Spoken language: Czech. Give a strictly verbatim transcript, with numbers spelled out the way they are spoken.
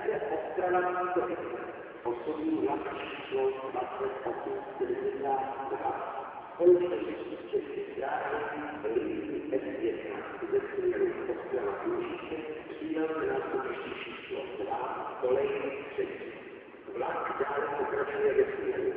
se ochrana výzdoby. Osobní hlas číslo dvacet osm sedmdesát dva. Společnosti České dráhy byly S jedna ze směru Ostrava Lužice přijel na nástupiště číslo dva, kolej třetí. Vlak dále pokračuje ve směru